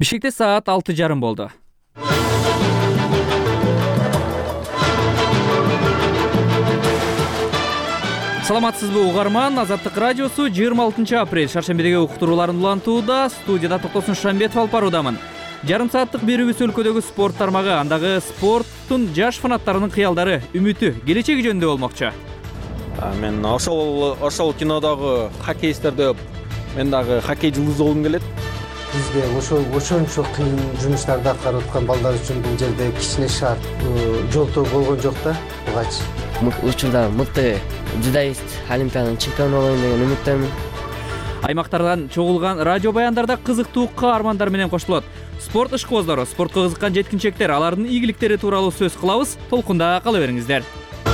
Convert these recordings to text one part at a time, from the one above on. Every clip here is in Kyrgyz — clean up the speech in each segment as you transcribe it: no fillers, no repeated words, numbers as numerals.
Бишкекте саат 6:30 болду. Саламатсызбы угарман, Азаттык радиосу 26 апрель шаршембидеги уктурууларын улантууда. Студияда Токтосун Шамбетов алып баруудамын. Жарым сааттык берүүбүз өлкөдөгү спорт тармагы, андагы спорттун жаш фанаттарынын кыялдары, үмүтү, келечеги жөнүндө болмокчу. Мен ошол кинодогу хоккейистерди мен дагы хоккей жылдызы болгум келет. Бизге ошончо кыйын жумуштарды аткарып аткан балдар үчүн бул жерде кичине шарт жолтоо болгон жок да. Бугач учурда мыкты дзюдоист, олимпиаданын чемпиону болоюн деген үмүттөмүн. Аймактардан чогулган радио баяндарда кызыктуу каармандар менен кошулот. Спорт ишкыбоздору, спортко кызыккан жеткинчектер, алардын ийгиликтери тууралуу сөз кылабыз. Толкунда кала бериңиздер.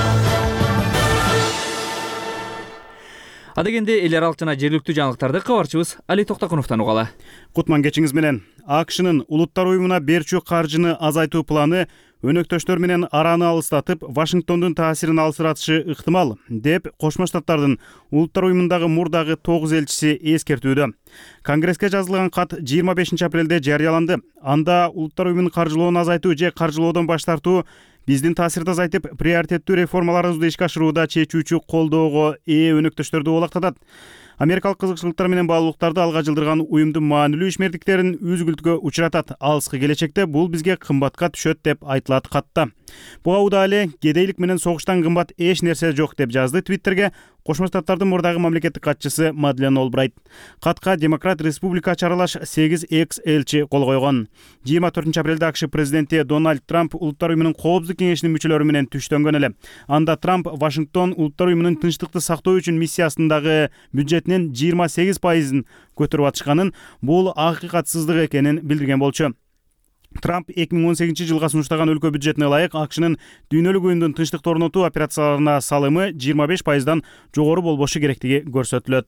Адегенде эл аралык жана жергиликтүү жаңылыктарды кабарчыбыз Али Токтокуновдон угалы. Кутман кечиңиз менен. АКШнын Улуттар уюмуна берчү каржыны азайтуу планы өнөктөштөр менен араны алыстатып, Вашингтондун таасирин алсыратышы ыктымал, деп Кошмо Штаттардын Улуттар уюмундагы мурдагы 9 элчиси эскертүүдө. Конгресске жазылган кат 25 апрелде жарыяланды. Анда Улуттар уюмунун каржылоонун азайтуу же каржылоодон баш тартуу биздин таасирди азайтып, приоритеттүү реформаларыбызды ишке ашырууда чечүүчү колдоого ээ өнөктөштөрдү олактатат. Америкалык кызыкчылыктар менен баалуулуктарды алга жылдырган уюмдун маанилүү ишмердиктерин үзгүлтүккө учуратат. Алыскы келечекте бул бизге кымбатка түшөт деп айтылат катта. Буга удаалы кедейлик менен согуштан кымбат эч нерсе жок деп жазды Твиттерге Кошмо Штаттардын мурдагы мамлекеттик катчысы Мадлен Олбрайт. Катка Демократ Республикачы аралаш 8 экс-элчи кол койгон. 24 апрелде АКШ президенти Дональд Трамп Улуттар уюмунун коопсуздук кеңешинин мүчөлөрү менен түштөнгөн эле. Анда Трамп Вашингтон Улуттар уюмунун тынчтыкты сактоо үчүн миссиясындагы бюджетинин 28%ын көтөрүп атышканын, бул акыйкатсыздык экенин билдирген болчу. Трамп 2018 жылга сунуштаган өлкө бюджетине ылайык АКШнын дүйнөлүк уюмдун тынчтыкты орнотуу операцияларына салымы 25%дан жогору болбошу керектиги көрсөтүлөт.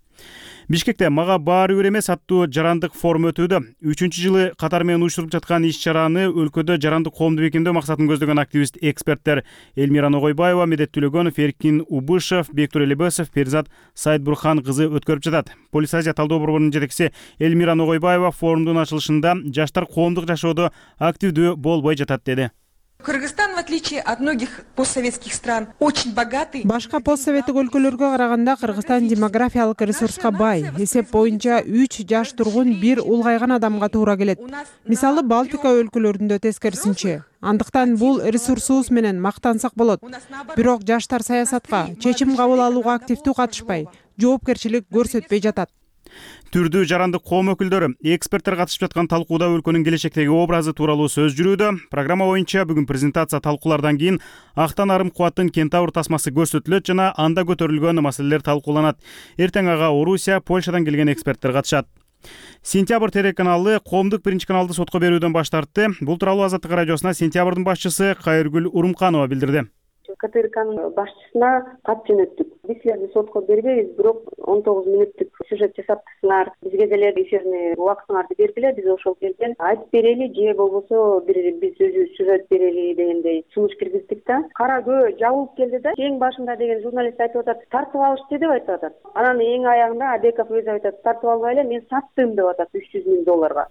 Бишкекте мага баары эмес аттуу жарандык форум өтүүдө. 3-жылы катар менен уюштуруп жаткан иш-чараны өлкөдө жарандык коомду бекемдөө максатын көздөгөн активист эксперттер Элмира Ногойбаева, Медет Түлөгөнов, Эркин Убышев, Бектур Элебесов, Перизат Сайдбурхан кызы өткөрүп жатат. Полис Азия талдоо борборунун жетекчиси Элмира Ногойбаева форумдун ачылышында жаштар коомдук жашоодо активдүү болбой жатат деди. Кыргызстан, в отличие от многих постсоветских стран, очень богатый. Башка постсоветтик өлкөлөргө караганда Кыргызстан демографиялык ресурска бай. Эсеп боюнча 3 жаш тургун бир улгайган адамга туура келет. Мисалы Балтика өлкөлөрүндө тескерисинче. Андыктан бул ресурсубуз менен мактансак болот. Бирок жаштар саясатка, чечим кабыл алууга активдүү катышпай, жоопкерчилик көрсөтпөй жатат. Түрдүү жарандык коом өкүлдөрү, эксперттер катышып жаткан талкууда өлкөнүн келечектеги образы тууралуу сөз жүрүүдө. Программа боюнча бүгүн презентация талкуулардан кийин актан арым кубаттын Кентавр тасмасы көрсөтүлөт жана анда көтөрүлгөн маселелер талкууланат. Эртең ага Орусия, Польшадан келген эксперттер катышат. Сентябрь телеканалы коомдук биринчи каналды сотко берүүдөн баш тартты. Бул тууралуу Азаттык радиосуна Сентябрдын башчысы Кайыргүл Урумканова билдирди. КТРКнын башчысына кат жөнөттүк. Биз силерди сотко бербейбиз, бирок 19 мүнөттүк сюжет жасаптысыңар, бизге деле эфирный убактыңарды бергиле, биз ошол жерден айтып берели же болбосо биз өзүбүз сюжет берели дегендей сунуш киргиздик да. Кара көө жабылып келди да. Эң башында деген журналист айтып атат, тартып алышты деп айтып атат. Анан эң аягында Абеков өзү айтат, тартып албай эле мен саттым деп атат $300,000.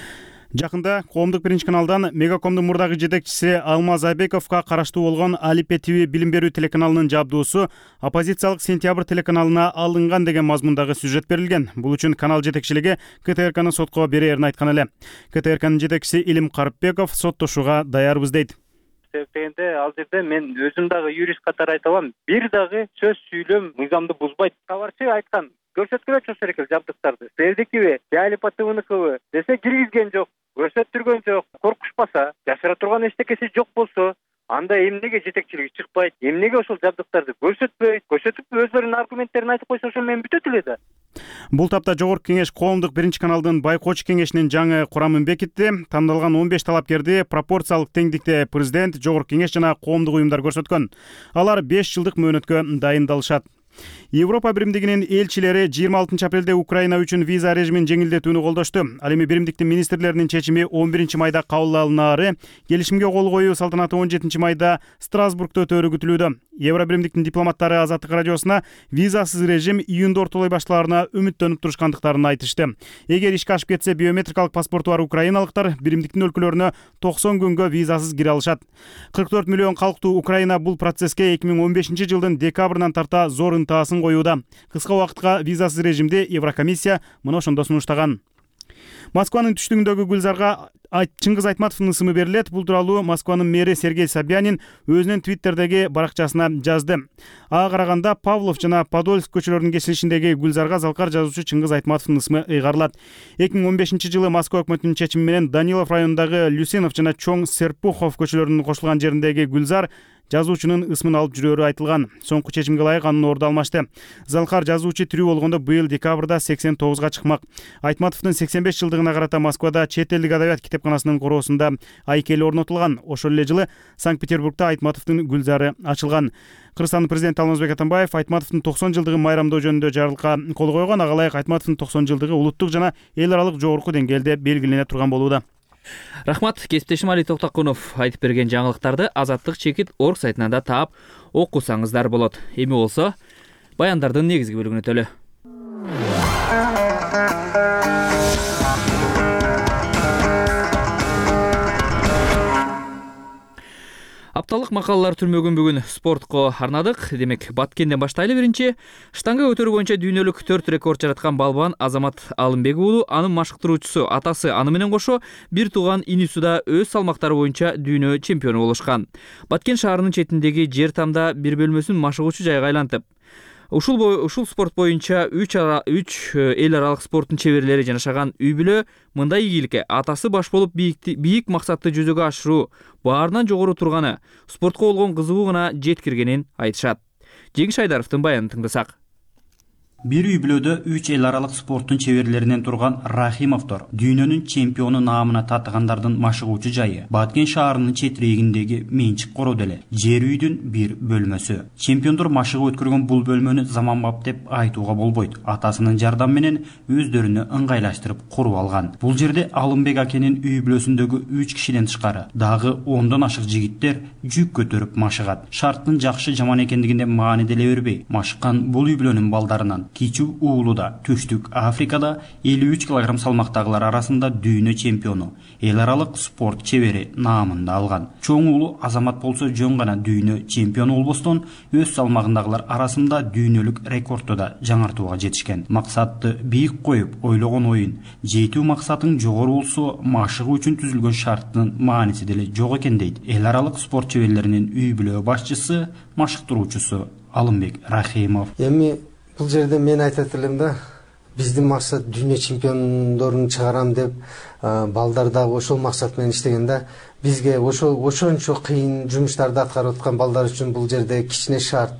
Жакында коомдук биринчи каналдан Мегакомдун мурдагы жетекчиси Алмаз Абековго караштуу болгон Алипе ТВ билим берүү телеканалынын жабдуусу оппозициялык Сентябрь телеканалына алынган деген мазмундагы сюжет берилген. Бул үчүн канал жетекчилиги КТРКны сотко берерин айткан эле. КТРКнын жетекчиси Илим Карыпбеков соттошууга даярбыз дейт. Себебинде ал жерде мен өзүм дагы юрист катары айта алам. Бир дагы сөз сүйлөм мыйзамды бузбайт. Кабарчы айткан көрсөткүлөчү керек эле жабдыктарды. Сиздикиби, Алипа ТВныкыбы десе киргизген жок. Көрсөттүргөн жок, коркушпаса, жашыра турган эчтекеси жок болсо, анда эмнеге жетекчилиги чыкпайт, эмнеге ошол жабдыктарды көрсөтпөйт, көрсөтүп өзлөрүнүн аргументтерин айтып койсо ошо менен бүтөт эле да. Бул тапта Жогорку кеңеш коомдук биринчи каналдын байкоочу кеңешинин жаңы курамын бекитти. Тандалган 15 талапкерди пропорциялык теңдикте президент, Жогорку кеңеш жана коомдук уюмдар көрсөткөн. Алар 5 жылдык мөөнөткө дайындалышат. Европа биримдигинин элчилери 26 апрелде Украина үчүн виза режимин жеңилдетүүнү колдошту. Ал эми биримдиктин министрлеринин чечими 11 майда кабыл алынаары келишимге кол коюу салтанаты 17 майда Страсбургда өтөөрү күтүлүүдө. Евро биримдиктин дипломаттары Азаттык радиосуна визасыз режим июнда ортолой башталаарына үмүттөнүп турушкандыктарын айтышты. Эгер ишке ашып кетсе, биометрикалык паспорту бар украиналыктар биримдиктин өлкөлөрүнө 90 күнгө визасыз кире алышат. 44 миллион калктуу Украина бул процесске 2015 жылдын декабрынан тарта зор ынтаасын коюуда. Кыска убакытка визасыз режимди Еврокомиссия мына ошондо сунуштаган. Москванын түштүгүндөгү Гүлзарга Чыңгыз Айтматовдун ысымы берилет. Бул тууралуу Москванын мэри Сергей Собянин өзүнүн Твиттердеги баракчасына жазды. Ага караганда Павлов жана Подольск көчөлөрүнүн кесилишиндеги Гүлзарга залкар жазуучу Чыңгыз Айтматовдун ысымы ыйгарылат. 2015 жылы Москва өкмөтүнүн чечими менен Данилов районундагы Люсинов жана Чоң Серпухов көчөлөрүнүн кошулган жериндеги Гүлзар жазуучунун ысмын алып жүрөөрү айтылган. Соңку чечимге ылайык анын орду алмашты. Залкар жазуучу тирүү болгондо быйыл декабрда 89га чыкмак. Айтматовдун 85 жылдыгына карата Москвада чет элдик адабият китепканасынын короосунда айкели орнотулган. Ошол эле жылы Санкт-Петербургда Айтматовдун Гүлзары ачылган. Кыргызстандын президенти Алмазбек Атамбаев Айтматовдун 90 жылдыгын майрамдоо жөнүндө жарлыкка кол койгон. Ага ылайык Айтматовдун 90 жылдыгы улуттук жана эл аралык жогорку деңгээлде белгилене турган болууда. Рахмат, кесиптешим Али Токтакунов айтып берген жаңылыктарды Азаттык Чекит.org сайтынан да таап окусаңыздар болот. Эми болсо баяндардын негизги бөлүгүнө өтөлү. Апталык макалалар түрмөгүн бүгүн спортко арнадык. Демек, Баткенден баштайлы. Биринчи, штанга көтөрүү боюнча дүйнөлүк 4 рекорд жараткан балбан Азамат Алымбек уулу, анын машыктыруучусу атасы аны менен кошо бир тууган инису да өз салмактары боюнча дүйнө чемпиону болушкан. Баткен шаарынын четиндеги жер тамда бир бөлмөсүн машыгуучу жайга айлантып, ушул спорт боюнча 3 эл аралык спорттун чеберлери жанашаган үй бүлө мындай ийгиликке атасы баш болуп бийик максатты жүзөгө ашыруу баарынан жогору турганы спортко болгон кызыгуу гана жеткиргенин айтышат. Жеңиш Айдаровдун баянын тыңдасак. Бир үй бүлөдө 3 эл аралык спорттун чеберлеринен турган Рахимовдор дүйнөнүн чемпиону наамына татыгандардын машыгуучу жайы Баткен шаарынын четирегиндеги менчик короодо эле жер үйдүн бир бөлмөсү. Чемпиондор машыгып өткөргөн бул бөлмөнү заманбап деп айтууга болбойт. Атасынын жардамы менен өздөрүнө ыңгайлаштырып куруп алган. Бул жерде Алымбек акенин үй бүлөсүндөгү 3 кишиден тышкары дагы 10дон ашык жигиттер жүк көтөрүп машыгат. Шарттын жакшы жаман экендигинде маани деле бербей, машыккан бул үй бүлөнүн балдарынан Кичүү уулу да Түштүк Африкада 53 кг салмактагылар арасында дүйнө чемпиону, эл аралык спорт чебери наамын да алган. Чоң уулу Азамат болсо жөн гана дүйнө чемпиону болбостон, өз салмагындагылар арасында дүйнөлүк рекордду да жаңартууга жетишкен. Максатты бийик коюп, ойлогон оюн, жетүү максатың жогору болсо, машыгуу үчүн түзүлгөн шарттын мааниси деле жок экен дейт эл аралык спорт чеберлеринин үй бүлө башчысы, машыктыруучусу Алымбек Рахимов. Бул жерде мен айтат элем да, биздин максат дүйнө чемпиондорун чыгарам деп, балдар дагы ошол максат менен иштеген да. Бизге ошончо кыйын жумуштарды аткарып аткан балдар үчүн бул жерде кичине шарт,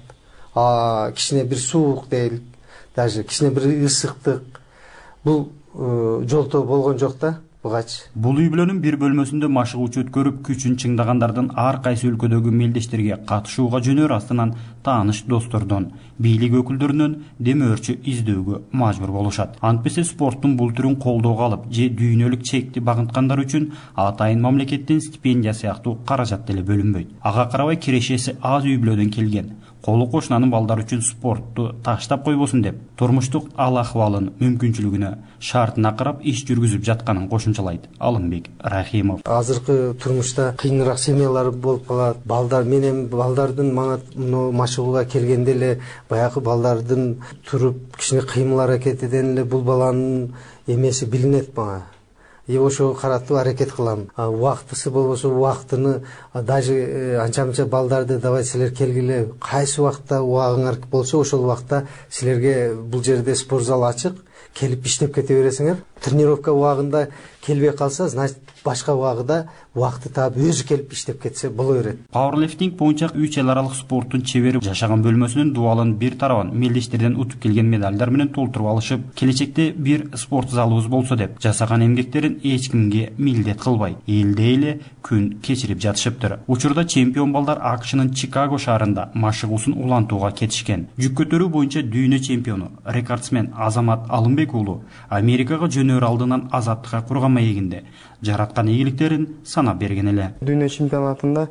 кичине бир суук дейли, даже кичине бир ысыктык бул жолтоо болгон жок да. Бул үй бүлөнүн бир бөлмөсүндө машыгуучу өткөрүп күчүн чыңдагандардын ар кайсы өлкөдөгү мелдештерге катышууга жөнөр астынан тааныш достордон, бийлик өкүлдөрүнөн демөөрчү издөөгө мажбур болушат. Антпесе спорттун бул түрүн колдоого алып, же дүйнөлүк чекти багынткандар үчүн атайын мамлекеттин стипендия сыяктуу каражат деле бөлүнбөйт. Ага карабай кирешеси аз үй бүлөдөн келген колу кошунанын балдары үчүн спортту таштап койбосун деп, турмуштук ал акыбалын мүмкүнчүлүгүнө шартына карап иш жүргүзүп жатканын кошумчалайт Алымбек Рахимов. Азыркы турмушта кыйыныраак семьялар болуп калат. Балдар менен балдардын мага машыгууга келгенде эле баягы балдардын туруп кичине кыймыл аракетиден эле бул баланын эмеси билинет мага. Ошого каратып аракет кылам. Убактысы болбосо убактыны даже анча-мынча балдарды давай силер келгиле, кайсы убакта убагыңар болсо ошол убакта силерге бул жерде спорт зал ачык, келип иштеп кете бересиңер. Тренировка убагында келбей калса, значит башка убагыда убакты таап өзү келип иштеп кетсе боло берет. Пауэрлифтинг боюнча 3 эл аралык спорттун чебери жашаган бөлмөсүнүн дубалын бир тарабын мелдештерден утуп келген медальдар менен толтуруп алышып, келечекте бир спорт залыбыз болсо деп жасаган эмгектерин эч кимге милдет кылбай, элдей эле күн кечирип жатышыптыр. Учурда чемпион балдар АКШнын Чикаго шаарында машыгуусун улантууга кетишкен. Жүк көтөрүү боюнча дүйнө чемпиону, рекордсмен Азамат Алымбек уулу Америкага жөнөөр алдынан азаттыкка курган маегинде жараткан ийгиликтерин санап берген эле. Дүйнө чемпионатында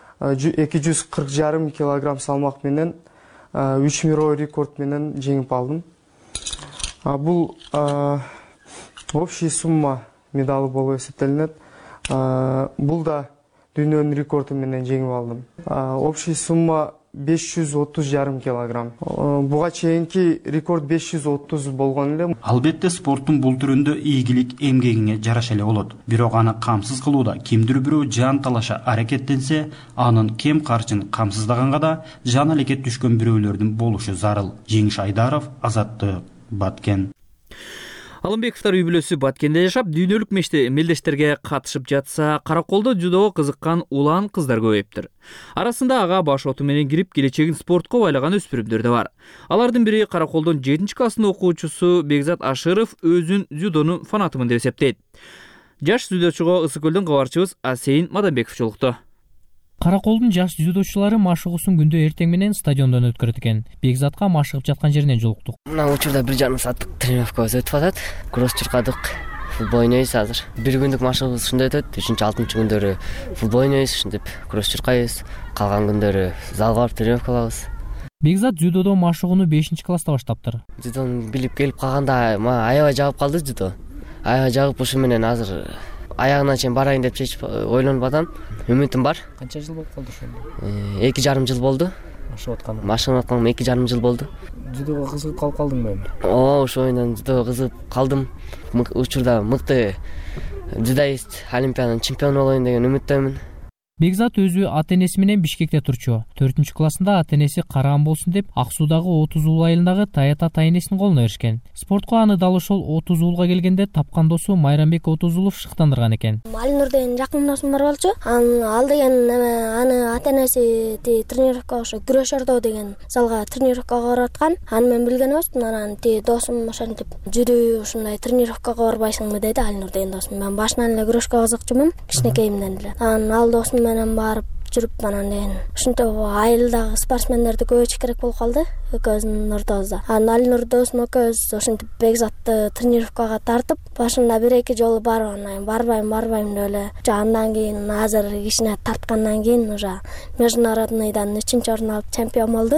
240,5 килограмм салмак менен 3 мировой рекорд менен жеңип алдым. Бул общий сумма медалы болуп эсептелинет. Бул да дүйнөнүн рекорду менен жеңип алдым. Общий сумма 530,5 килограмм. Буга чейинки рекорд 530 болгон эле. Албетте спорттун бул түрүндө ийгилик эмгегиңе жараша эле болот. Бирок аны камсыз кылууда кимдир бирөө жан талаша аракеттенсе, анын кем карчын камсыздаганга да жан аракет түшкөн бирөөлөрдүн болушу зарыл. Жеңиш Айдаров, Азаттык, Баткен. Алымбековдор үй бүлөсү Баткенде жашап, дүйнөлүк мелдештерге катышып жатса, Караколдо жудого кызыккан улан кыздар көбөйүптүр. Арасында ага баш оту менен кирип, келечегин спортко байлаган өспүрүмдөр да бар. Алардын бири Караколдон 7-класстын окуучусу Бекзат Ашыров өзүн дзюдонун фанатымын деп эсептейт. Жаш дзюдочуга Ысык көлдөн кабарчыбыз Асейин Мадамбеков жолукту. Караколдун жаш дзюдочулары машыгуусун күндө эртең менен стадиондон өткөрөт экен. Бекзатка машыгып жаткан жеринен жолуктук. Мына учурда 1,5 сааттык тренировкабыз өтүп атат. Кросс чуркадык, футбол ойнойбуз азыр. Бир күндүк машыгыбыз ушундай өтөт. 3-6 күндөрү футбол ойнойбуз, ушинтип кросс чуркайбыз. Калган күндөрү залга барып тренировка кылабыз. Бекзат дзюдодо машыгууну 5-класста баштаптыр. Дзюдону билип келип калганда аябай жагып калды дзюдо. Аябай жагып ушу менен азыр аягына чейин барайын деп чечип ойлонуп атам. Үмүтүм бар. Канча жыл болуп калды ошондо? 2,5 жыл болду. Машыгып атканым 2,5 жыл болду. Дзюдого кызыгып калып калдыңбы эми? Ошо ойундан дзюдого кызыгып калдым. Учурда мыкты дзюдоист, Олимпиаданын чемпиону болоюн деген үмүттөмүн. Бекзат өзү ата-энеси менен Бишкекте турчу. 4-классында ата-энеси караан болсун деп Ак Суудагы 30 уул айылындагы Таята ата-энесинин колуна беришкен. Спортко аны дал ошол 30 уулга келгенде тапкан досу Майрамбек Отузулов шыктандырган экен. Алинур деген жакын досум бар болчу. Ал деген аны ата-энеси тренировкага ошо күрөшөрдө деген залга тренировкага барып аткан. Аны мен билген эмесмин. Анан досум ошентип жүрү ушундай тренировкага барбайсыңбы деди Алинур деген досум. Мен башынан эле күрөшкө кызыкчумун, кичинекейимден эле. Анан ал досум менен барып жүрүп анан деген ушинтип айылдагы спортсмендерди көбөйтүш керек болуп калды экөөбүздүн ортобузда. Анан Алинур досум экөөбүз ошентип Бекзатты тренировкага тартып, башында 1-2 жолу барып анан барбайм деп эле. Андан кийин азыр кичине тарткандан кийин уже международныйдан 3-орун алып чемпион болду.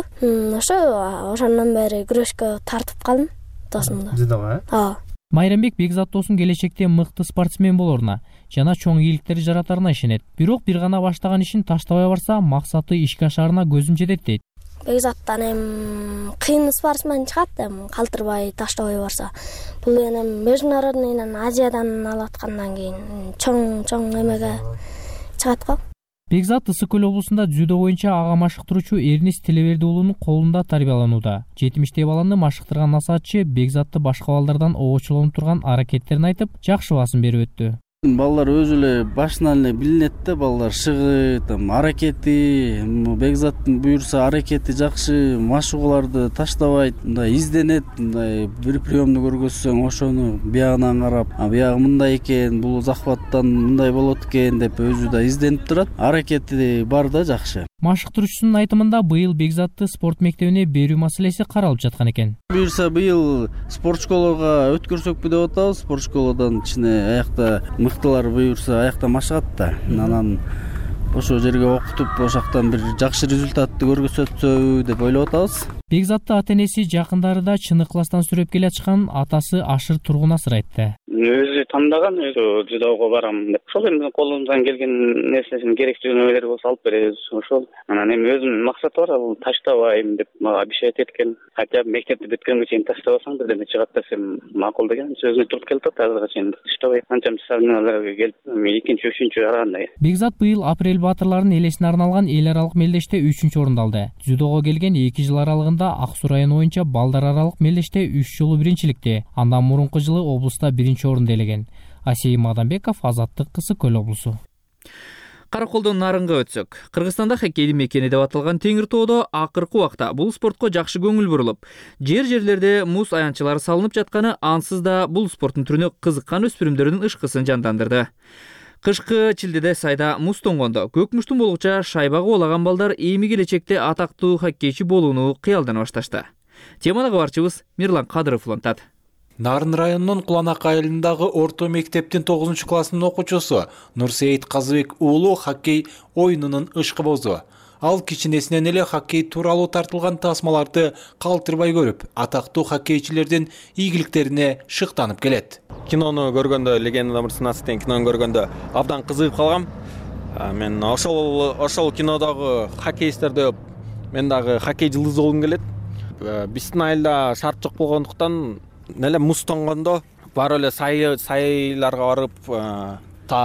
Ошондон бери күрөшкө тартып калдым досумду. Ооба. Майрамбек Бекзат досун келечекте мыкты спортсмен болоруна жана чоң ийгиликтер жаратарына ишенет. Бирок бир гана баштаган ишин таштабай барса, максаты ишке ашаарына көзүм жетет дейт. Бекзаттан кыйын спортсмен чыгат, калтырбай, таштабай барса. Бул международныйдан Азиядан алып аткандан кийин чоң эмеге чыгат го. Бекзат Ысык көл облусунда дзюдо боюнча ага машыктыруучу Эрнис Телеберди уулунун колунда тарбияланууда. 70 баланы машыктырган насаатчы Бекзатты башка балдардан обочолонуп турган аракеттерин айтып, жакшы баасын берип өттү. Балдар өзү эле башынан эле билинет да, балдар шыгыт, аракети, Бекзаттын буйрса аракети жакшы, машыгууларды таштабайт, мындай изденет, мындай бир приемду көргөзсөң ошону биягынан карап, биягы мындай экен, бул захваттан мындай болот экен деп өзү да изденип турат. Аракети бар да жакшы. Машыктыруучусунун айтымында быйыл Бекзатты спорт мектебине берүү маселеси каралып жаткан экен. Буюрса быйыл спорт школага өткөрсөкпү деп атабыз. Спорт школадан кичине аякта мыктылар буюрса аякта машыгат да. Анан ошол жерге окутуп, ошол жактан бир жакшы результатты көргөзсөтсөбү деп ойлоп атабыз. Бекзатты ата-энеси жакындарында чыны класстан сүрөп келе жаткан атасы Ашыр Тургунасыр айтты. Өзү тандаган, өзү дзюдого барам деп. Ошол эми колумуздан келген нерсесин керектүү нерселер болсо алып беребиз. Ошол. Анан эми өзүмдүн максаты бар, бул таштабайм деп мага обещать эткен. Хотя мектепти бүткөнгө чейин таштабасаң бирдеме чыгат десем макул деген. Сөзүнө туруп келип атат, азырга чейин таштабай. Канчамчы соревнованияларга келип, 2-чү, 3-чү арагандай. Бекзат быйыл апрель баатырларынын элесине арналган эл аралык мелдеште 3-орунду алды. Дзюдого келген 2 жыл аралыгында Ак Суу району боюнча балдар аралык мелдеште 3 жолу биринчиликте, андан мурунку жылы облуста 1-орунду ээлеген. Асей Мадамбеков, Азаттык, Кысык Көл облусу. Караколдон нарынга өтсөк. Кыргызстанда хоккейдин мекени деп аталган Теңир тоодо акыркы убакта бул спортко жакшы көңүл бурулуп, жерлерде муз аянтчылары салынып жатканы ансыз да бул спорттун түрүнө кызыккан өспүрүмдөрдүн ышкысын жандандырды. Кышкы чилдеде сайда муз тоңгондо көк муштун болгуча шайба куулаган балдар эми келечекте атактуу хоккейчи болууну кыялдана башташты. Теманы кабарчыбыз Мирлан Кадыров улантат. Нарын районунун Куланак айылындагы орто мектептин 9 классынын окуучусу Нурсейит Казыбек уулу хоккей оюнунун ышкыбозу. Ал кичинесинен эле хоккей тууралуу тартылган тасмаларды калтырбай көрүп, атактуу хоккейчилердин ийгиликтерине шыктанып келет. Кинону көргөндө, Легенда мырзасына деген кинону көргөндө абдан кызыгып калгам. Мен ошол кинодогу хоккейистерди мен дагы хоккей жылдызы болгум келет. Биздин айылда шарт жок болгондуктан эле муз тоңгондо барып эле сайларга барып,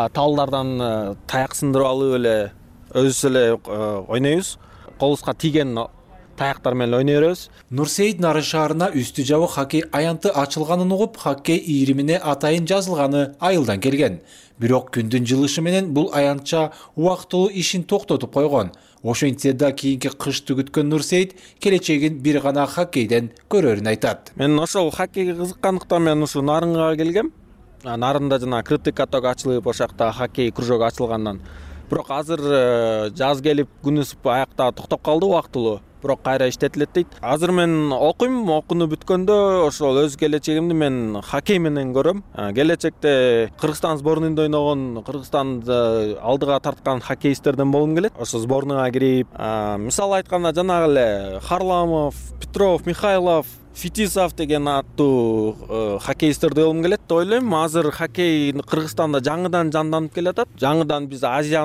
талдардан таяк сындырып алып эле өзүбүз эле ойнойбуз. Колубузга тийген таяктар менен ойной беребиз. Нурсейит Нарын шаарына үстү жабык хоккей аянты ачылганын угуп, хоккей ийримине атайын жазылганы айылдан келген. Бирок күндүн жылышы менен бул аянтча убактылуу ишин токтотуп койгон. Ошентсе да кийинки кышты күткөн Нурсейит келечегин бир гана хоккейден көрөрүн айтат. Мен ошол хоккейге кызыккандыктан мен ушу Нарынга келгем. Нарында жана крытый каток ачылып, ошакта хоккей кружогу ачылгандан. Бирок азыр жаз келип, күн ысып аякта токтоп калды убактылуу. Бирок кайра иштетилет дейт. Азыр мен окуйм, окууну бүткөндө ошол өз келечегимди мен хоккей менен көрөм. Келечекте Кыргызстан сборныйында ойногон, Кыргызстанды алдыга тарткан хоккейисттерден болгум келет. Ошо сборныйга кирип, мисалы айтканда жанагы эле Харламов, Петров, Михайлов, Фетисов деген аттуу хоккейистерди болгум келет деп ойлойм. Азыр хоккей Кыргызстанда жаңыдан жанданып келатат. Жаңыдан биз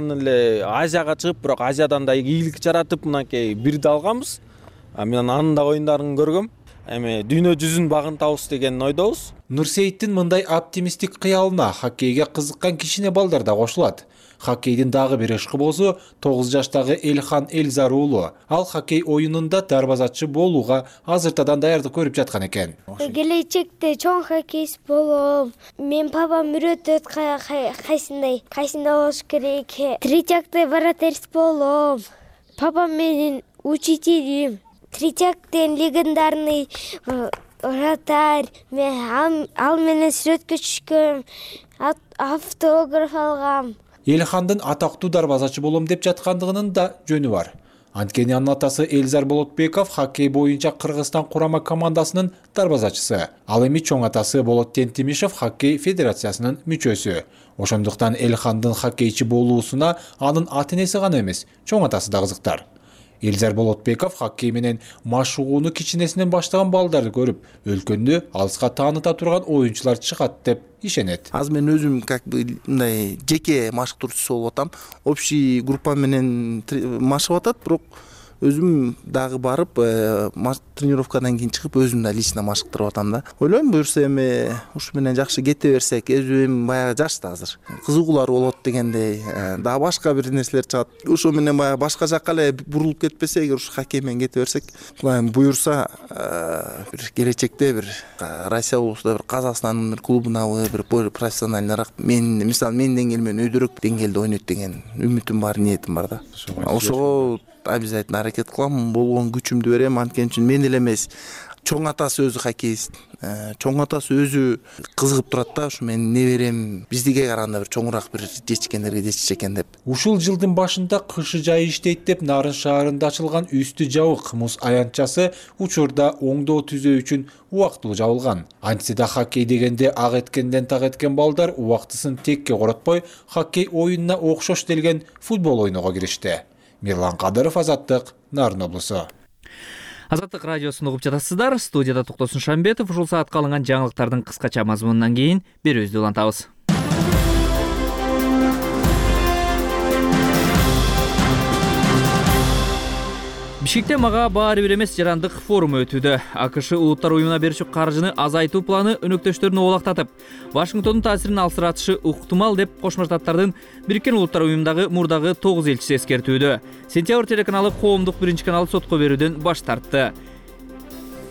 Азияга чыгып, бирок Азиядан да ийгилик жаратып, мынакей бирди алганбыз. Мен анын да оюндарын көргөм. Эми дүйнө жүзүн багынтабыз деген ойдобуз. Нурсейиттин мындай оптимисттик кыялына хоккейге кызыккан кичине балдар да кошулат. Хоккейдин дагы бир ышкыбозу 9 жаштагы Элхан Элзар уулу. Ал хоккей оюнунда дарбазачы болууга азыртадан даярдык көрүп жаткан экен. Келечекте чоң хоккейист болом. Мен папам үйрөтөт кайсында болуш керек. Третьякта вратарь болом. Папам менин учителим. Третьяктен легендарный вратарь. Мен ал менен сүрөткө түшкөм. Автограф алгам. Элхандын атактуу дарбазачы болом деп жаткандыгынын да жөнү бар. Анткени анын атасы Элзар Болотбеков хоккей боюнча Кыргызстан курама командасынын дарбазачысы. Ал эми чоң атасы Болот Тентимишев хоккей федерациясынын мүчөсү. Ошондуктан Элхандын хоккейчи болуусуна анын ата-энеси гана эмес, чоң атасы да кызыктар. Элзар Болотбеков хоккей менен машыгууну кичинесинен баштаган балдарды көрүп, өлкөндө алыска тааныта турган оюнчулар чыгат деп ишенет. Азыр мен өзүм мындай жеке машыктыруучусу болуп атам. Общий группа менен машыгып атат, бирок өзүм дагы барып, тренировкадан кийин чыгып өзүм да лично машыктырып атам да. Ойлойм, буюрса эми ушу менен жакшы кете берсек, өзүм баягы жашта азыр. Кызыгуулар болот дегендей, дагы башка бир нерселер чыгат. Ошо менен баягы башка жакка эле бурулуп кетпесек, ушу хоккей менен кете берсек, буюрса бир келечекте бир Россия улусунда бир Казакстандын бир клубунабы бир профессионалныраак, мен мисалы менин деңгээлимден өйдөрөөк деңгээлде ойнойт деген үмүтүм бар, ниетим бар да. Ошого обязательно аракет кылам, болгон күчүмдү берем, анткени үчүн мен эле эмес, чоң атасы өзү хоккейист. Чоң атасы өзү кызыгып турат да, ушу менин неберем биздиге караганда бир чоңураак бир жетишкендерге жетишчү экен деп. Ушул жылдын башында кышы жайы иштейт деп Нарын шаарында ачылган үстү жабык муз аянтчасы учурда оңдоо түзөө үчүн убактылуу жабылган. Антсе да хоккей дегенде ак эткенден так эткен балдар убактысын текке коротпой, хоккей оюнуна окшош делген футбол ойного киришти. Мирлан Кадыров, Азаттык, Нарын облусу. Азаттык радиосун угуп жатасыздар. Студияда Токтосун Шамбетов. Ушул саатка алынган жаңылыктардын кыскача мазмунунан кийин берүүбүздү улантабыз. Бишкекте мага баары бир эмес жарандык форум өтүүдө. АКШ улуттар уюмуна берүүчү каржыны азайтуу планы өнөктөштөрүн оолактатып, Вашингтондун таасирин алсыратышы ыктымал деп Кошмо Штаттардын Бириккен Улуттар уюмундагы мурдагы 9 элчиси эскертүүдө. Сентябрь телеканалы коомдук биринчи каналды сотко берүүдөн баш тартты.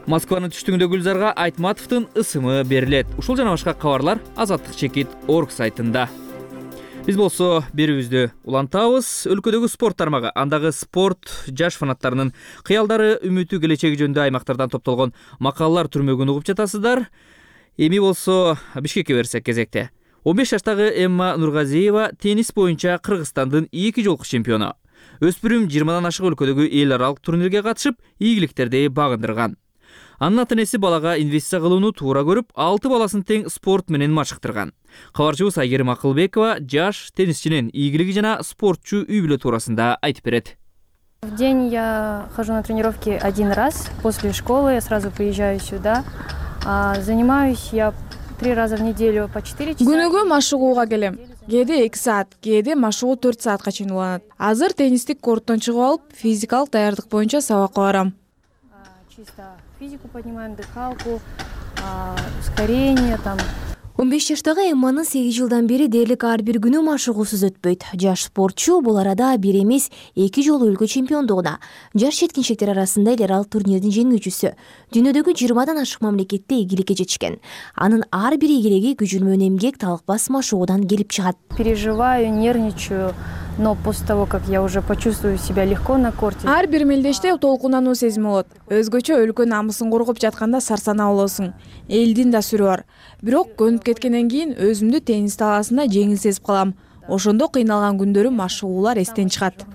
Москванын түштүгүндө Гүлзарга Айтматовдун ысымы берилет. Ушул жана башка кабарлар Азаттык чекит орг сайтында. Биз болсо берүүбүздү улантабыз. Өлкөдөгү спорт тармагы, андагы спорт жаш фанаттарынын кыялдары, үмүтү, келечеги жөнүндө аймактардан топтолгон макалалар түрмөгүн угуп жатасыздар. Эми болсо Бишкекке берсек кезекте. 15 жаштагы Эмма Нургазиева теннис боюнча Кыргызстандын 2 жолку чемпиону. Өспүрүм 20дан ашык өлкөдөгү эл аралык турнирге катышып, ийгиликтерди багындырган. Анын ата-энеси балага инвестиция кылууну туура көрүп, 6 баласын тең спорт менен машыктырган. Кабарчыбыз Айгерим Акылбекова жаш теннисчинин ийгилиги жана спортчу үй бүлө туурасында айтып берет. В день я хожу на тренировки один раз. После школы я сразу приезжаю сюда. Занимаюсь я 3 раза в неделю по 4 часа. Күнүгө машыгууга келем. Кээде 2 саат, кээде машыгуу 4 саатка чейин уланат. Азыр теннистик корттон чыгып алып, физикалык даярдык боюнча сабакка барам. Чисто физику поднимаем, дыхалку, ускорение там. 15 жаштагы Эмманын 8 жылдан бери дээрлик ар бир күнү машыгуусуз өтпөйт. Жаш спортчу бул арада бир эмес 2 жолу өлкө чемпиондугуна, жаш жеткинчектер арасында эл аралык турнирдин жеңүүчүсү, дүйнөдөгү 20дан ашык мамлекетте ийгиликке жетишкен. Анын ар бир ийгилиги күжүрмөн эмгек, талыкпас машыгуудан келип чыгат. Переживаю, нервничаю, но после того, как я уже почувствую себя легко на корте. Ар бир мелдеште толкунануу сезими болот. Өзгөчө өлкө намысын коргоп жатканда сарсанаа болосуң. Элдин да сүрү бар. Бирок көнүп кеткенден кийин өзүмдү теннис талаасында жеңил сезип калам. Ошондо кыйналган күндөрүм машыгуулар эстен чыгат.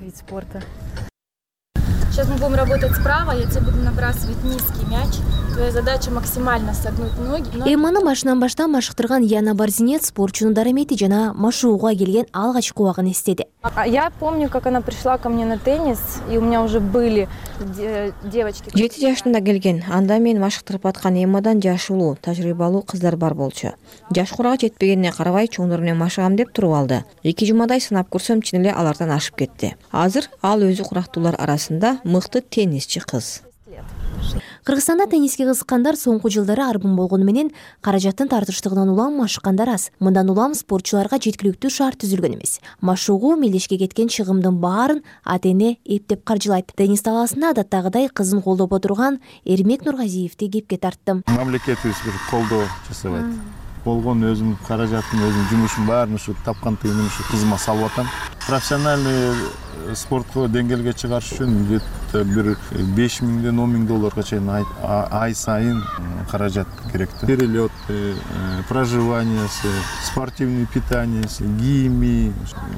Сейчас мы будем работать справа, я тебе буду набрасывать низкий мяч. Твоя задача максимально согнуть ноги. Эмманы башынан баштан машыктырган Яна Барзинец спортчунун дарамети жана машыгууга келген алгачкы убагын эстеди. Я помню, как она пришла ко мне на теннис, и у меня уже были девочки. 7 жашында келген, анда мен машыктырып аткан Эммадан жашылуу, тажрыйбалуу кыздар бар болчу. Жаш курага жетпегенине карабай чоңдор менен машыгам деп туруп алды. 2 жумадай сынап көрсөм чын эле алардан ашып кетти. Азыр ал өзү курактуулар арасында мыкты теннисчи кыз. Кыргызстанда тенниске кызыккандар соңку жылдары арбын болгону менен каражаттын тартыштыгынан улам машыккандар аз. Мындан улам спортчуларга жеткиликтүү шарт түзүлгөн эмес. Машыгуу мелдешке кеткен чыгымдын баарын ата-эне эптеп каржылайт. Теннис талаасында адаттагыдай кызын колдоп отурган Эрмек Нургазиевди кепке тарттым. Мамлекетибиз бир колдоо жасабайт. Болгон өзүм каражатым, өзүм жумушум баарын ушу тапкан тыйынымды ушу кызыма салып атам. Профессиональный спортко деңгээлге чыгарыш үчүн бир 5 миңден 10 миң долларга чейин ай сайын каражат керек. Перелет, проживаниясы, спортивный питаниясы, кийими,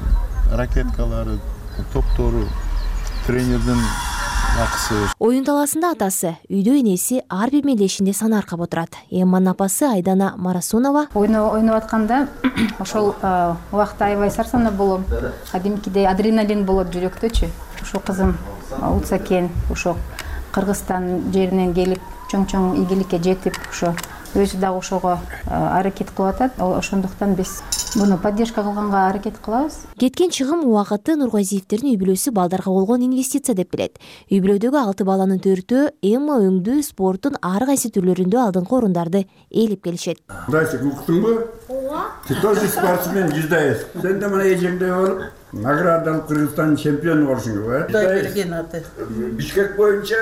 ракеткалары, топтору, тренердин акысы. Оюн талаасында атасы, үйдө энеси ар бир мелдешинде сан аркап отурат. Эмманын апасы Айдана Марасунова ойноп атканда ошол убакта аябай сарсанаа болом. Кадимкидей адреналин болот жүрөктөчү. Ошо кызым утса экен, ошо Кыргызстан жеринен келип, чоң ийгиликке жетип, ошо өзү дагы ошого аракет кылып атат. Ошондуктан биз буну поддержка кылганга аракет кылабыз. Кеткен чыгым убакыты Нургазиевдердин үй бүлөсү балдарга болгон инвестиция деп билет. Үй бүлөдөгү 6 баланын 4-өө Эмма өңдүү спорттун ар кайсы түрлөрүндө алдыңкы орундарды ээлеп келишет. Дайсик уктуңбу? Ооба. Ты тоже спортсмен, жүздөйсү. Сен да мына эжеңдей болуп, награда алып Кыргызстан чемпиону болушуң ба? Кудай берген аты. Бишкек боюнча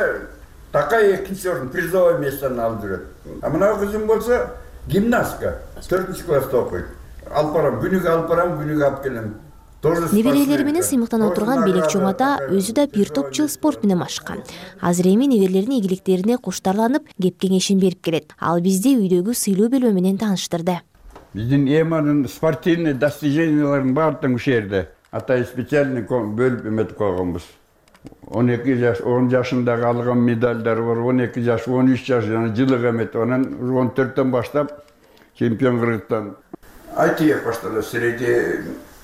Такай 2-нчи орун призовой местени алып жүрөт. А мына кызым болсо гимнастка, 4-нчи класста окуйт. Алып барам, күнүгө алып барам, күнүгө алып келем. Неберелери менен сыймыктанып отурган Белек Чоң ата өзү да бир топ жыл спорт менен машыккан. Азыр эми неберелеринин ийгиликтерине куштарланып, кеп кеңешин берип келет. Ал бизди үйдөгү сыйлуу бөлмө менен тааныштырды. Биздин Эмманын спортивный достиженияларын баардыгын ушул жерде атай специальный бөлүп эметип койгонбуз. 12 жаш, 10 жашындагы алган медальдар бар, 12 жаш, 13 жаш, жана жылык эмет, анан 14төн баштап чемпион Кыргызстан. ITF башталды, среди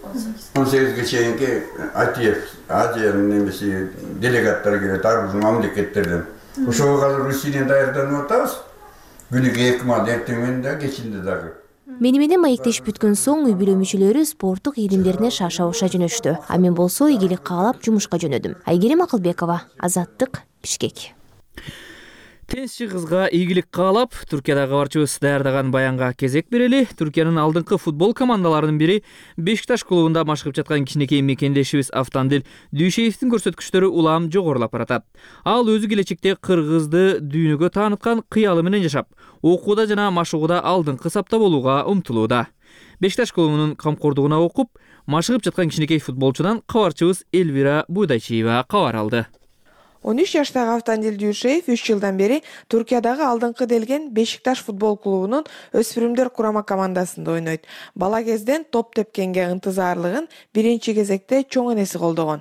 18-ге чейинки ITF, Азиянын немеси делегаттар келет, ар бир мамлекеттерден. Ошого азыр Русиядан даярданып атабыз. Күнүгө 2 мал эртең менен да, кечинде дагы. Мени менен маектешип бүткөн соң үй бүлө мүчөлөрү спорттук ийгиликтерине шаша-уша жөнөштү. А мен болсо ийгилик каалап жумушка жөнөдүм. Айгерим Акылбекова, Азаттык, Бишкек. Теннисчи кызга ийгилик каалап, Түркиядагы кабарчыбыз даярдаган баянга кезек берели. Түркиянын алдыңкы футбол командаларынын бири Бешикташ клубунда машыгып жаткан кичинекей мекендешибиз Автандил Дүйшеевдин көрсөткүчтөрү улам жогорулап баратат. Ал өзү келечекте кыргызды дүйнөгө тааныткан кыялы менен жашап, окууда жана машыгууда алдыңкы сапта болууга умтулууда. Бешикташ клубунун камкордугуна окуп, машыгып жаткан кичинекей футболчудан кабарчыбыз Элвира Буйдайчиева кабар алды. 13 жаштагы Автандил Дүйшеев 3 жылдан бери Түркиядагы алдыңкы делген Бешикташ футбол клубунун өспүрүмдөр курама командасында ойнойт. Бала кезден топ тепкенге ынтызаарлыгын биринчи кезекте чоң энеси колдогон.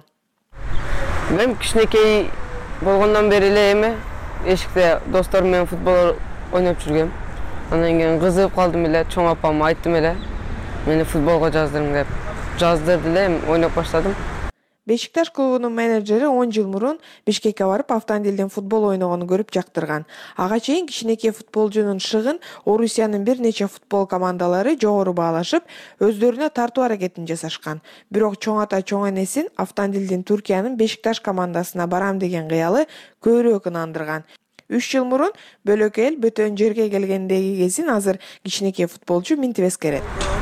Мен кичинекей болгондон бери эле эме эшикте досторум менен футбол ойноп жүргөм. Андан кийин кызыгып калдым эле, чоң апама айттым эле, мени футболго жаздырың деп. Жаздырды эле, ойноп баштадым. Бешикташ клубунун менеджери 10 жыл мурун Бишкекке барып Автандилдин футбол ойногонун көрүп жактырган. Ага чейин кичинекей футболчунун шыгын Орусиянын бир нече футбол командалары жогору баалашып, өздөрүнө тартуу аракетин жасашкан. Бирок чоң ата чоң энесин Автандилдин Түркиянын Бешикташ командасына барам деген кыялы көбүрөөк ынандырган. 3 жыл мурун бөлөк эл бөтөн жерге келгендеги кезин азыр кичинекей футболчу минтип эскерет.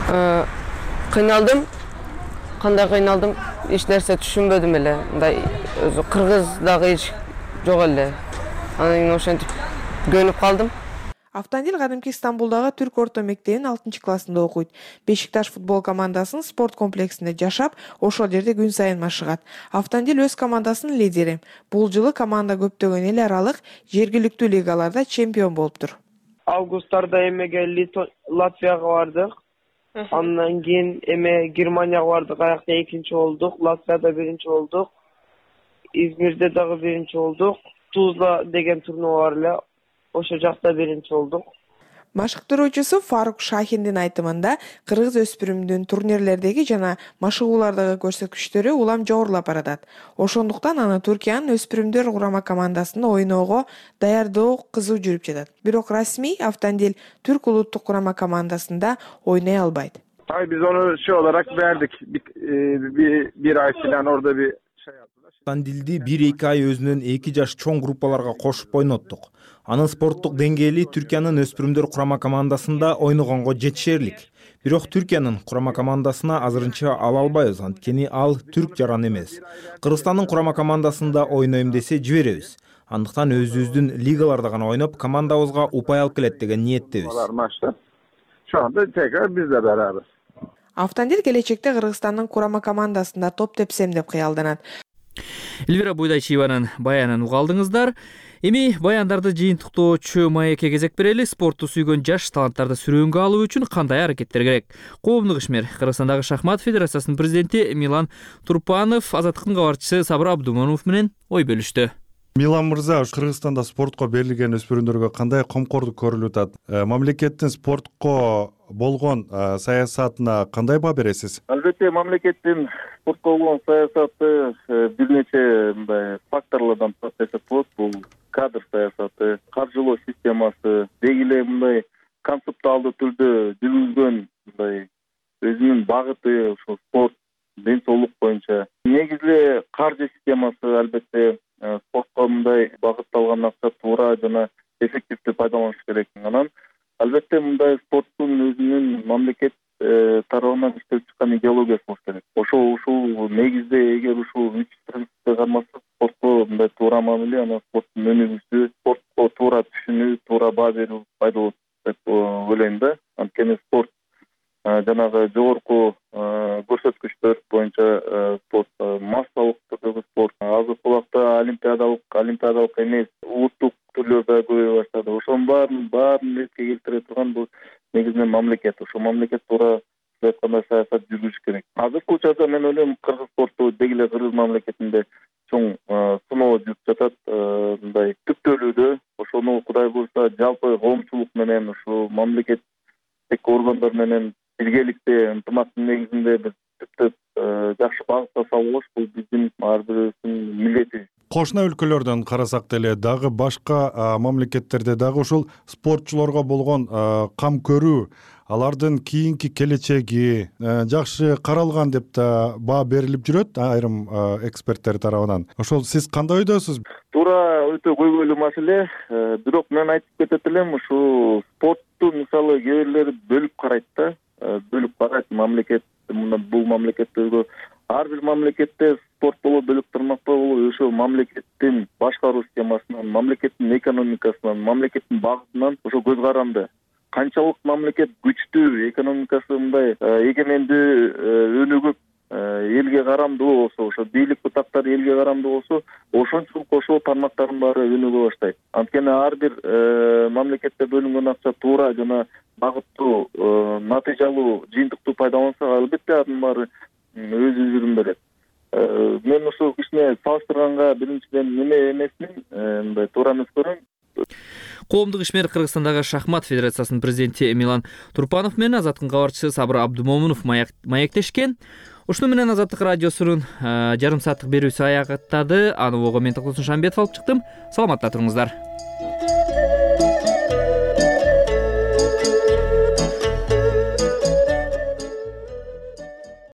Кыйналдым. Кандай кыйналдым, эч нерсе түшүнбөдүм эле. Мындай өзү кыргыздагы эч жок эле. Анан кийин ошентип көнүп калдым. Автандил кадимки Стамбулдагы Түрк орто мектебинин 6-классында окуйт. Бешикташ футбол командасынын спорт комплексинде жашап, ошол жерде күн сайын машыгат. Автандил өз командасынын лидери. Бул жылы команда көптөгөн эл аралык жергиликтүү лигаларда чемпион болуптур. Августарда эмеге Латвияга бардык. Андан кийин эме Германияга бардык, аякта 2-нчи болдук, Латвияда 1-нчи болдук, Измирде дагы 1-нчи болдук, Тузла деген турнуа бар эле, ошол жакта 1-нчи болдук. Машыктыруучусу Фарук Шахиндин айтымында, кыргыз өспүрүмдүн турнирлердеги жана машыгуулардагы көрсөткүчтөрү улам жогорулап баратат. Ошондуктан аны Түркиянын өспүрүмдөр курама командасында ойноого даярдоо кызуу жүрүп жатат. Бирок расмий Автандил Түрк улуттук курама командасында ойной албайт. Biz onu şey olarak verdik. Bir ay falan orada bir şey yaptılar. Автандилди 1-2 ай өзүнүн 2 жаш чоң группаларга кошуп ойноттук. Анын спорттук деңгээли Түркиянын өспүрүмдөр курама командасында ойногонго жетишерлик. Бирок Түркиянын курама командасына азырынча ала албайбыз, анткени ал түрк жаран эмес. Кыргызстандын курама командасында ойнойм десе жиберебиз. Андыктан өзүбүздүн лигаларда гана ойноп, командабызга упай алып келет деген ниеттебиз. Şu anda tekrar bizle beraber. Автандил келечекте Кыргызстандын курама командасында топ тепсем деп кыялданат. Элвира Буйдайчиеванын баянын угалдыңыздар. Эми баяндарды жыйынтыктоочу Маекке кезек берели. Спортту сүйгөн жаш таланттарды сүрөөнгө алуу үчүн кандай аракеттер керек? Коомдук ишмер Кыргызстандагы шахмат федерациясынын президенти Милан Турпанов Азаттыктын кабарчысы Сабыр Абдумонов менен ой бөлүштү. Милан мырза, Кыргызстанда спортко берилген өспүрүмдөргө кандай комкордук көрүлүп атат? Мамлекеттин спортко болгон саясатына кандай баа бересиз? Албетте, мамлекеттин спортко болгон саясаты бир нече мындай факторлордон эсеп болот. Бул кадр саясаты, каржылоо системасы, деги эле мындай концептуалдуу түрдө жүргүзгөн мындай өзүнүн багыты, ушул спорт, ден соолук боюнча. Негизи каржы системасы албетте спортко мындай багытталган акча туура жана эффективдүү пайдаланыш керек. Анан албетте мындай спорттун өзүнүн мамлекет тарабынан иштелип чыккан идеологиясы болуш керек. Ушул негизде эгер ушул 3 принципти кармаса спортко мындай туура мамиле, анан спорттун өнүгүүсү, спортко туура түшүнүү, туура баа берүү пайда болот деп ойлойм да. Анткени спорт жанагы жогорку көрсөткүчтөр боюнча спорт, массалык түрдөгү спорт, азыркы убакта олимпиадалык эмес, улуттук түрлөрдө көбөйө баштады. Ошонун баарын эске келтире турган бул негизинен мамлекет. Ошол мамлекет туура айткандай саясат жүргүзүш керек. Азыркы учурда мен ойлойм, кыргыз спорту деги эле кыргыз мамлекетинде чоң сыноо жүрүп жатат, мындай түптөлүүдө. Ошону Кудай буйрса жалпы коомчулук менен ушул мамлекеттик органдар менен биргеликте ынтымактын негизинде биз түптөп жакшы багытта салгылаш, бул биздин ар бирибиздин милдети. Кошуна өлкөлөрдөн карасак деле дагы башка мамлекеттерде дагы ушул спортчуларга болгон кам көрүү алардын кийинки келечеги жакшы каралган деп да баа берилип жүрөт айрым эксперттер тарабынан. Ошол сиз кандай ойдосуз? Туура, өтө көйгөйлүү маселе. Бирок мен айтып кетет элем, ушу спортту мисалы кээ бирлери бөлүп карайт да, бөлүп карайт мамлекет, бул мамлекеттеги ар бир мамлекетте спорт болобу, бөлүк тармакта болобу, ошо мамлекеттин башкаруу системасынан, мамлекеттин экономикасынан, мамлекеттин багытынан ошо көз каранды. Канчалык мамлекет күчтүү, экономикасы мындай эгемендүү, өнүгүп, элге карамдуу болсо, ошо бийлик бутактары элге карамдуу болсо, ошончолук ошол тармактардын баары өнүгө баштайт. Анткени ар бир мамлекетте бөлүнгөн акча туура жана багыттуу, натыйжалуу, жыйынтыктуу пайдаланса, албетте анын баары өз үзүрүн берет. Мен ошо кичине салыштырганга биринчиден неме эмесмин, мындай туура эмес көрөм. Коомдук ишмер Кыргызстандагы шахмат федерациясынын президенти Милан Турпанов менен Азаттын кабарчысы Сабыр Абдумомунов маектешкен. Ушуну менен Азаттык радиосунун жарым сааттык берүүсү аягаттады. Аны ого мен Токтосун Шамбетов алып чыктым. Саламатта туруңуздар.